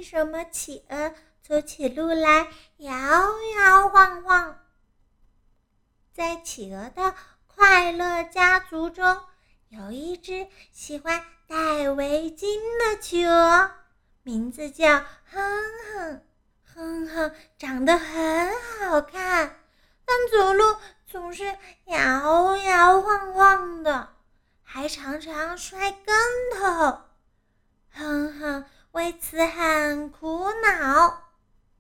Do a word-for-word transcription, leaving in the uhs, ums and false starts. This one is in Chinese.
为什么企鹅走起路来摇摇晃晃？在企鹅的快乐家族中，有一只喜欢戴围巾的企鹅，名字叫哼哼。哼哼长得很好看，但走路总是摇摇晃晃的，还常常摔跟头。哼哼为此很苦恼。